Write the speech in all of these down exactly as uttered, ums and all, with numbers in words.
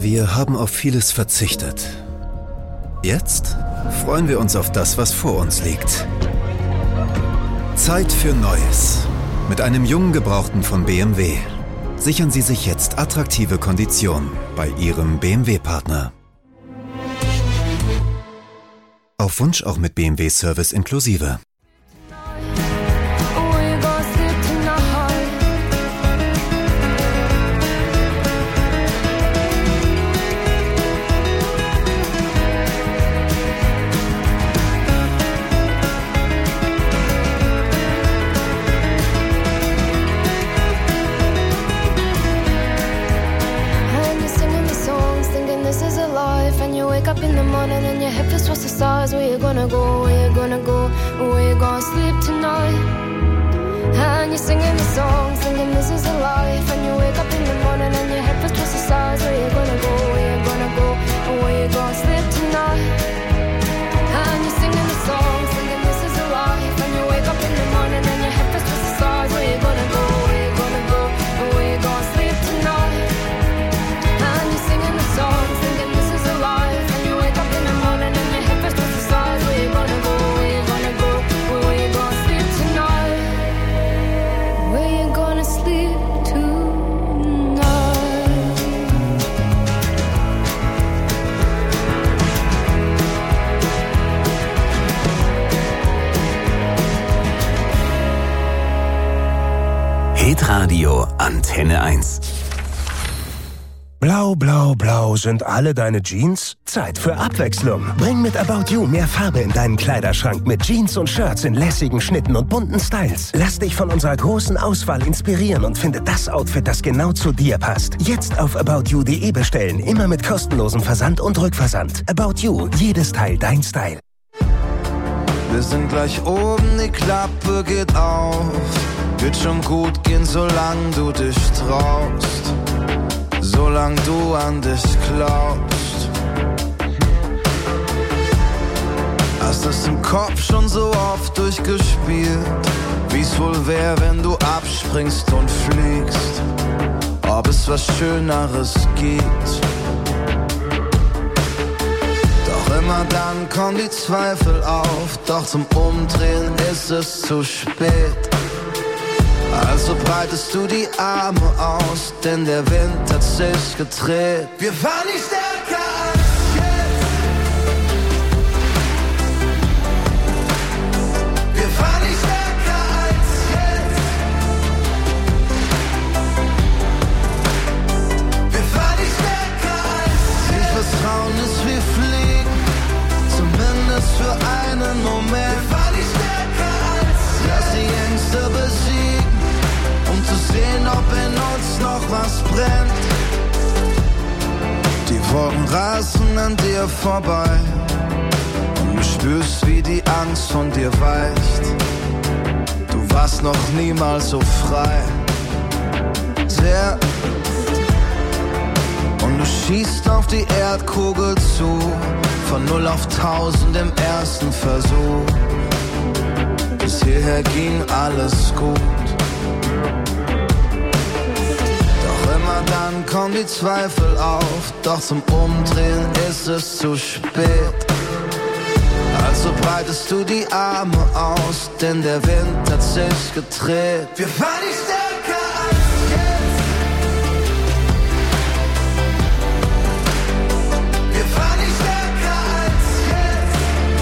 Wir haben auf vieles verzichtet. Jetzt freuen wir uns auf das, was vor uns liegt. Zeit für Neues. Mit einem jungen Gebrauchten von B M W. Sichern Sie sich jetzt attraktive Konditionen bei Ihrem B M W-Partner. Auf Wunsch auch mit B M W-Service inklusive. Where you gonna go, where you gonna go, where you gonna sleep tonight? And you're singing the song, singing this is a life. And you wake up in the morning and your head feels twice the size. Where you gonna go, where you gonna go, where you gonna sleep tonight? And you're singing the song, singing this is a life. And you wake up in the morning and your head feels twice the size. Where you gonna go, where you gonna go, where you gonna sleep tonight? And you're singing the song, singing this is a life. And you wake up in the morning and your head feels twice the size. Where you gonna go, where you gonna go, where you gonna sleep tonight? Where you gonna sleep tonight? Hitradio Antenne eins. Blau, blau, blau sind alle deine Jeans? Zeit für Abwechslung. Bring mit About You mehr Farbe in deinen Kleiderschrank mit Jeans und Shirts in lässigen Schnitten und bunten Styles. Lass dich von unserer großen Auswahl inspirieren und finde das Outfit, das genau zu dir passt. Jetzt auf about you punkt de bestellen, immer mit kostenlosem Versand und Rückversand. About You, jedes Teil dein Style. Wir sind gleich oben, die Klappe geht auf. Wird schon gut gehen, solange du dich traust. Solange du an dich glaubst. Hast es im Kopf schon so oft durchgespielt, wie's wohl wär, wenn du abspringst und fliegst. Ob es was Schöneres gibt. Doch immer dann kommen die Zweifel auf, doch zum Umdrehen ist es zu spät. Also breitest du die Arme aus, denn der Wind hat sich gedreht. Wir fahren nicht stärker als jetzt. Wir fahren nicht stärker als jetzt. Wir fahren nicht stärker als jetzt. Ich vertrauen ist wie Fliegen, zumindest für einen Moment. Wir fahren nicht stärker als jetzt. Lass die Ängste besiegen, um zu sehen, ob in uns noch was brennt. Die Wolken rasen an dir vorbei und du spürst, wie die Angst von dir weicht. Du warst noch niemals so frei. Sehr. Und du schießt auf die Erdkugel zu, von null auf tausend im ersten Versuch. Bis hierher ging alles gut. Dann kommen die Zweifel auf, doch zum Umdrehen ist es zu spät. Also breitest du die Arme aus, denn der Wind hat sich gedreht. Wir fahren nicht stärker als jetzt. Wir fahren nicht stärker als jetzt.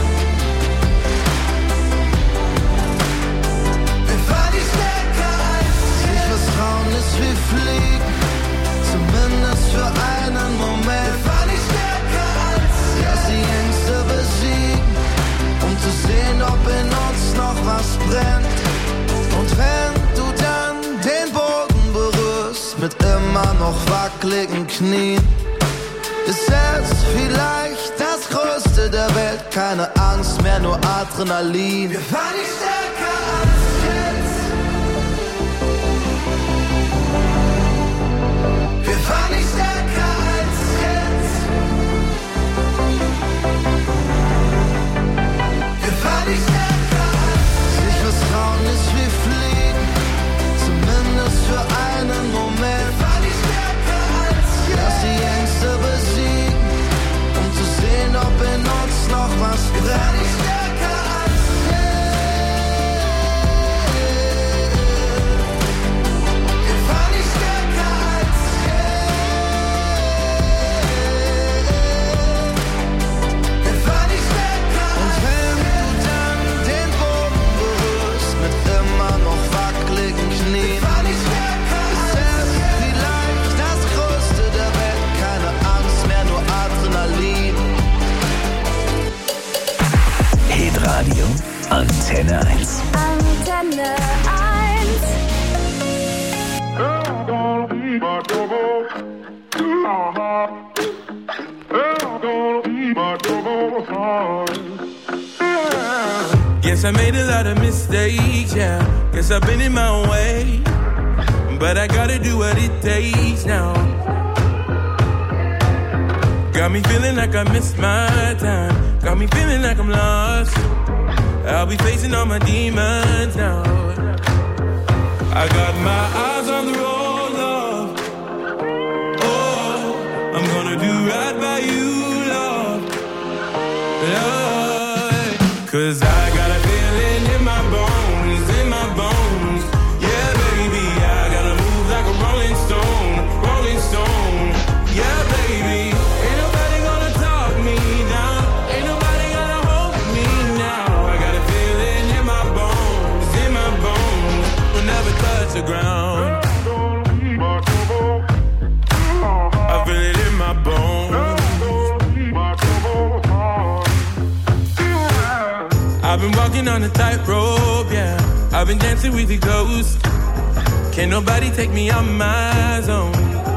Wir fahren nicht stärker als jetzt. Sich vertrauen ist wie Fliegen, zumindest für einen Moment. Wir fahren nicht stärker als jetzt. Lass die Ängste besiegen, um zu sehen, ob in uns noch was brennt. Und wenn du dann den Boden berührst, mit immer noch wackeligen Knien, ist jetzt vielleicht das Größte der Welt. Keine Angst mehr, nur Adrenalin. Wir fahren nicht stärker als jetzt. Wir fahren nicht stärker als jetzt. Wir fahren nicht stärker als jetzt. Sich vertrauen ist wie Fliegen, zumindest für einen Moment. Wir fahren nicht stärker als jetzt. Lass die Ängste besiegen, Guess I made a lot of mistakes, yeah. Guess I've been in my way, but I gotta do what it takes now. Got me feeling like I missed my time. Got me feeling like I'm lost. I'll be facing all my demons now. I got my eyes on the road, love. Oh, I'm gonna do right by you, love. Love. Cause I got a feeling in my bones, in my bones. Yeah, baby, I gotta move like a rolling stone, rolling stone. Yeah, baby, ain't nobody gonna talk me down. Ain't nobody gonna hold me now. I got a feeling in my bones, in my bones. We'll never touch the ground. I feel it in my bones. I've been walking on a tightrope, yeah. I've been dancing with the ghosts. Can't nobody take me out my zone.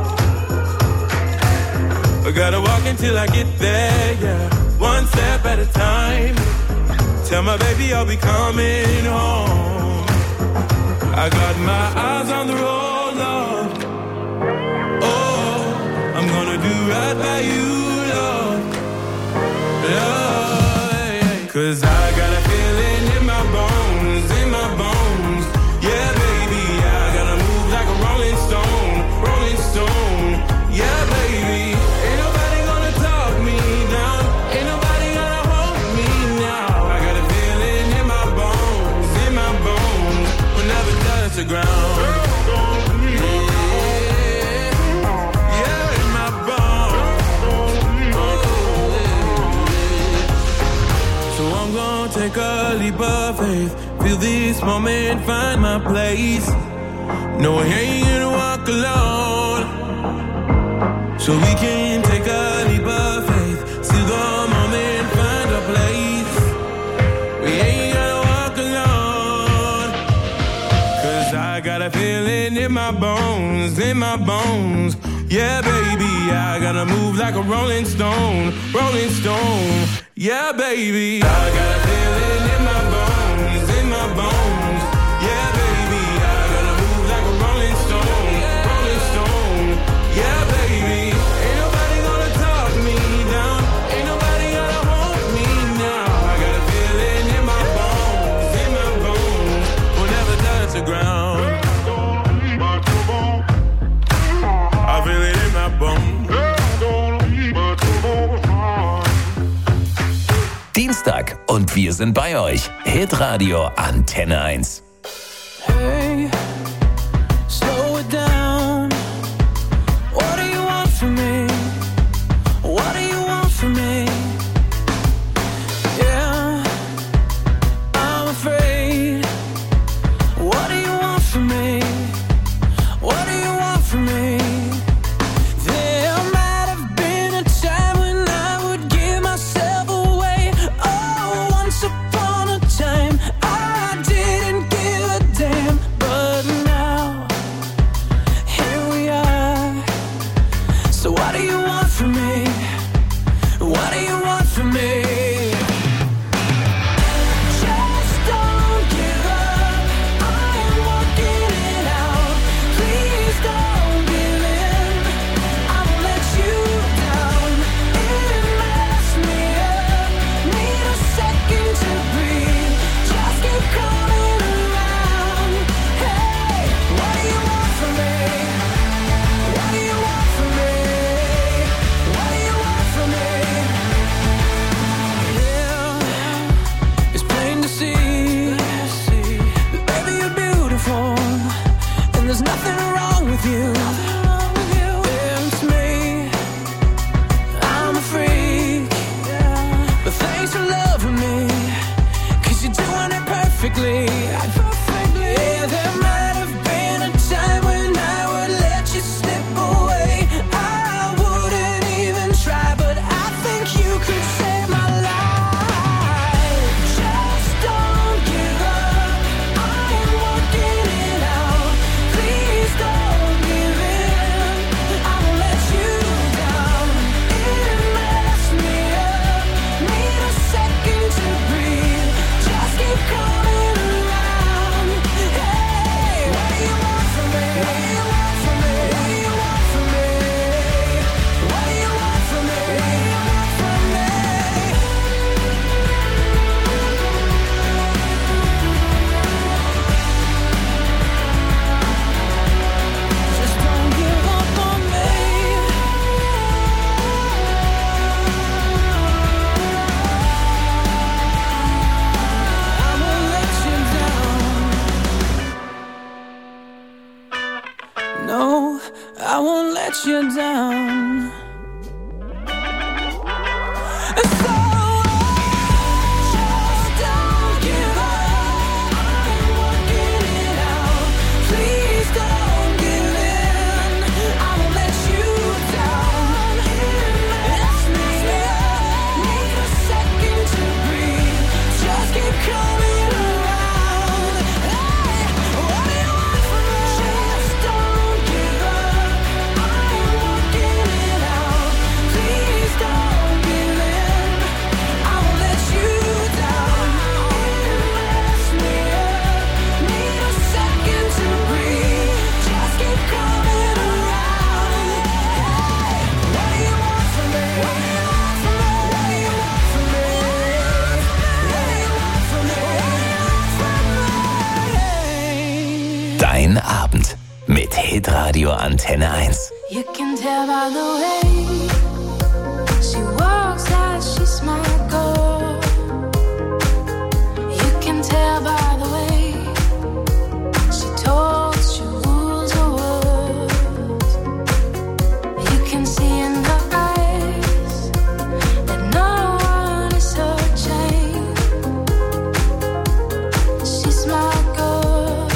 I gotta walk until I get there, yeah. One step at a time. Tell my baby I'll be coming home. I got my eyes on the road, love. Oh, I'm gonna do right by you, love. Love, cause I got a feeling in my bones, in my bones. Yeah, baby, I gotta move like a rolling stone, rolling stone. Yeah, baby, ain't nobody gonna talk me down. Ain't nobody gonna hold me now. I got a feeling in my bones, in my bones. We'll never touch the ground. Take a leap of faith, feel this moment, find my place. No, I ain't gonna walk alone. So we can take a leap of faith, see the moment, find a place. We ain't gonna walk alone. Cause I got a feeling in my bones, in my bones. Yeah, baby, I gotta move like a rolling stone, rolling stone. Yeah, baby, I got a feeling in my bones, in my bones. Yeah, baby, I gotta move like a rolling stone, rolling stone. Yeah, baby, ain't nobody gonna talk me down. Ain't nobody gonna hold me now. I got a feeling in my bones, in my bones. We'll never touch the ground. I feel it in my bones. Dienstag und wir sind bei euch. Hitradio Antenne eins. Hey, slow it down. What do you want from me? What do you want from me? Yeah, I'm afraid. What do you want from me? What do you want from me? There might have been a time when I would give myself away. Oh, once upon a time I didn't give a damn. But now, here we are. So what do you want from me? What do you want from me? Just don't give up. I am working it out. Please don't give in. I won't let you down. It messed me up. Need a second to breathe. Just keep coming around. Hey, what do you want from me? What do you want from me? What do you want from me? Hitradio Antenne eins. You can tell by the way she walks that she's my girl. You can tell by the way she talks, she rules her words. You can see in her eyes that no one is her chain. She's my girl,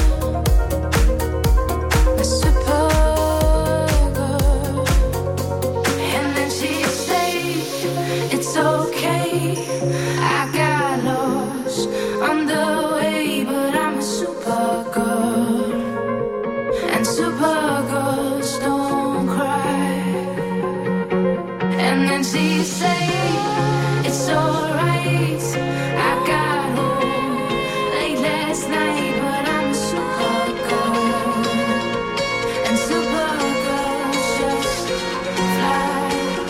my super girl. And then she say it's okay, I got lost on the way, but I'm a super girl, and super girls don't cry. And then she say it's alright, I got home late last night, but I'm a super girl, and super girls just fly.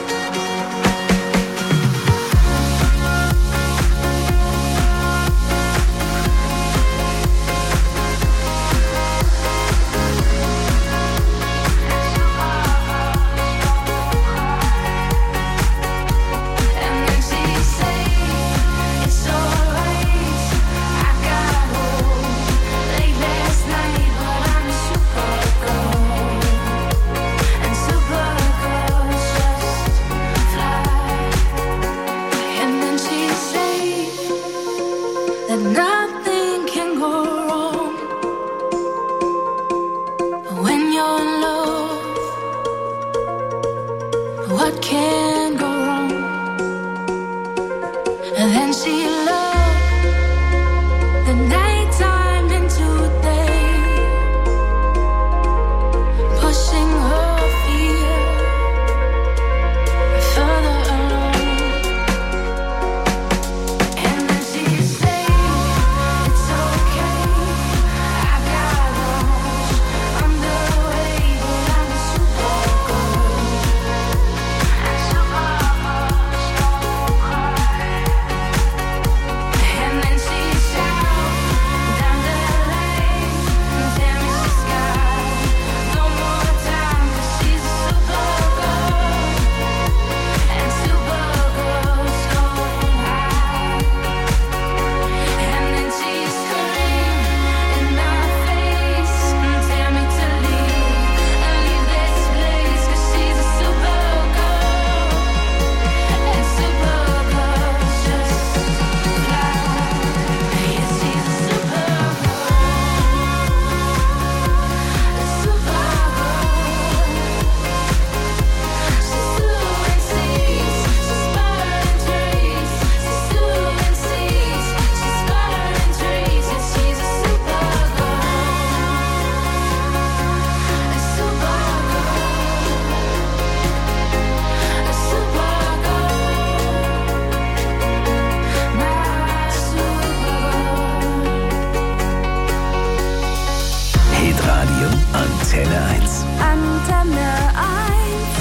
And then she say it's alright, I got home late last night, but I'm a super girl, and super girls just fly. And then she say that nothing can go wrong when you're in love. What can go wrong? And then she loved the nighttime into day, pushing her fear further along. And then she say it's okay, I got lost on the way, but I'm a super girl, and super girls don't cry. And then she shout down the lane, tell me she's got no more time, 'cause she's a super girl, and super girls don't hide. And then she scream in my face, tell me to leave, leave this place, 'cause she's a super girl, and super girls just fly. Yeah, she's a super girl, a super girl. She's doing seas, she's burning trees. She's doing seas, she's burning trees. Yeah, she's a super girl, a super girl, a super girl, my super girl. Hitradio Antenne eins. Antenne eins.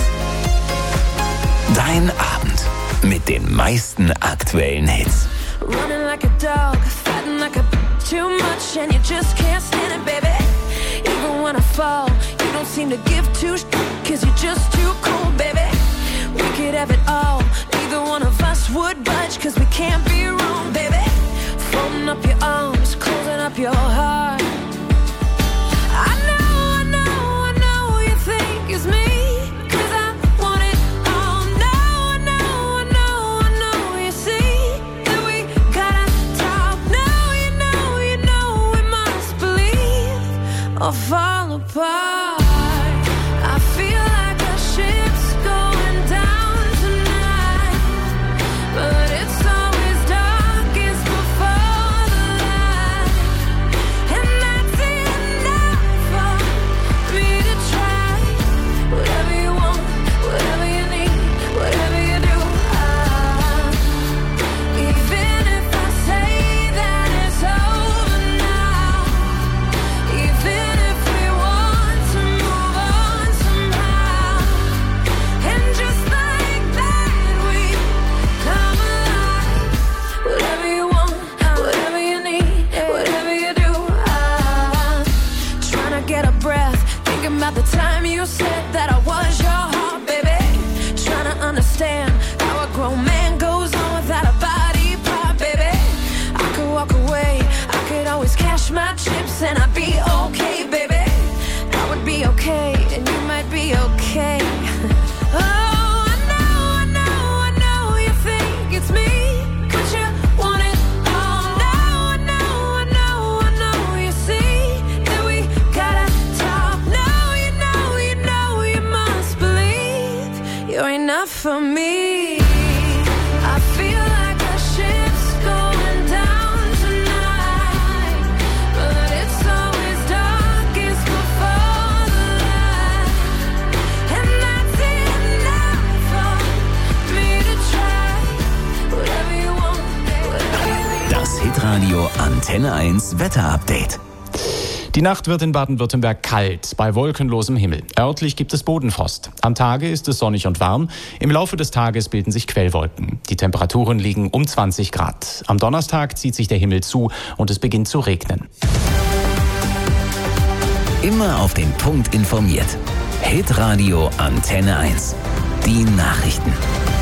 Dein Abend mit den meisten aktuellen Hits. Running like a dog, fighting like a bitch too much, and you just can't stand it, baby. Even when I fall, you don't seem to give two sh- cause you're just too cold, baby. We could have it all, neither one of us would budge, cause we can't be wrong, baby. Folding up your arms, closing up your heart. I know, I know, I know you think it's me, cause I want it all. No, I know, I know, I know you see that we gotta talk. No, you know, you know we must believe or fall apart. I feel like a ship's going understand how a grown man goes on without a body part, baby. I could walk away, I could always cash my chips and I'd be okay, baby. I would be okay, and you might be okay. Oh, I know, I know, I know you think it's me. Could you want it all? No, I know, I know, I know you see that we gotta talk. No, you know, you know, you must believe you're enough for me. I feel like the ship's going down tonight, but it's always darkest before the light, and that's enough for me to try whatever you want, whatever you Das Hitradio Antenne eins Wetterupdate. Die Nacht wird in Baden-Württemberg kalt, bei wolkenlosem Himmel. Örtlich gibt es Bodenfrost. Am Tage ist es sonnig und warm. Im Laufe des Tages bilden sich Quellwolken. Die Temperaturen liegen um zwanzig Grad. Am Donnerstag zieht sich der Himmel zu und es beginnt zu regnen. Immer auf den Punkt informiert. Hitradio Antenne eins. Die Nachrichten.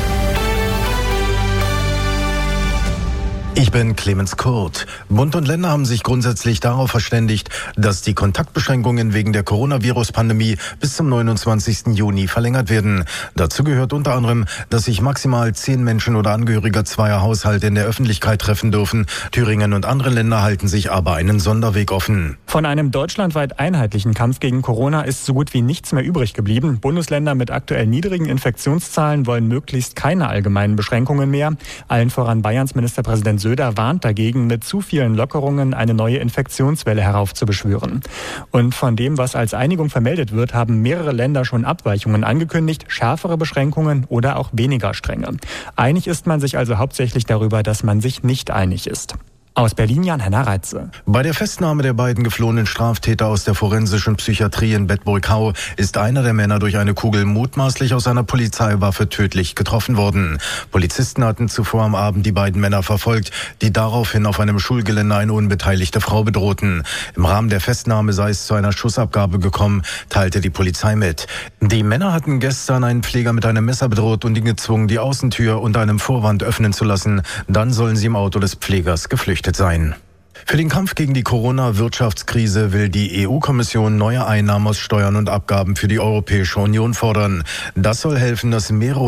Ich bin Clemens Kurt. Bund und Länder haben sich grundsätzlich darauf verständigt, dass die Kontaktbeschränkungen wegen der Coronavirus-Pandemie bis zum neunundzwanzigsten Juni verlängert werden. Dazu gehört unter anderem, dass sich maximal zehn Menschen oder Angehörige zweier Haushalte in der Öffentlichkeit treffen dürfen. Thüringen und andere Länder halten sich aber einen Sonderweg offen. Von einem deutschlandweit einheitlichen Kampf gegen Corona ist so gut wie nichts mehr übrig geblieben. Bundesländer mit aktuell niedrigen Infektionszahlen wollen möglichst keine allgemeinen Beschränkungen mehr. Allen voran Bayerns Ministerpräsident Söder warnt dagegen, mit zu vielen Lockerungen eine neue Infektionswelle heraufzubeschwören. Und von dem, was als Einigung vermeldet wird, haben mehrere Länder schon Abweichungen angekündigt, schärfere Beschränkungen oder auch weniger strenge. Einig ist man sich also hauptsächlich darüber, dass man sich nicht einig ist. Aus Berlin Jan-Henner Reitze. Bei der Festnahme der beiden geflohenen Straftäter aus der forensischen Psychiatrie in Bedburg-Hau ist einer der Männer durch eine Kugel mutmaßlich aus einer Polizeiwaffe tödlich getroffen worden. Polizisten hatten zuvor am Abend die beiden Männer verfolgt, die daraufhin auf einem Schulgelände eine unbeteiligte Frau bedrohten. Im Rahmen der Festnahme sei es zu einer Schussabgabe gekommen, teilte die Polizei mit. Die Männer hatten gestern einen Pfleger mit einem Messer bedroht und ihn gezwungen, die Außentür unter einem Vorwand öffnen zu lassen. Dann sollen sie im Auto des Pflegers geflüchtet sein. Für den Kampf gegen die Corona-Wirtschaftskrise will die E U-Kommission neue Einnahmen aus Steuern und Abgaben für die Europäische Union fordern. Das soll helfen, dass mehrere